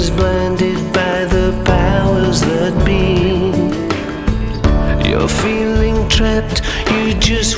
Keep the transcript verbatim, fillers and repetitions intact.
is blinded by the powers that be. You're feeling trapped, you just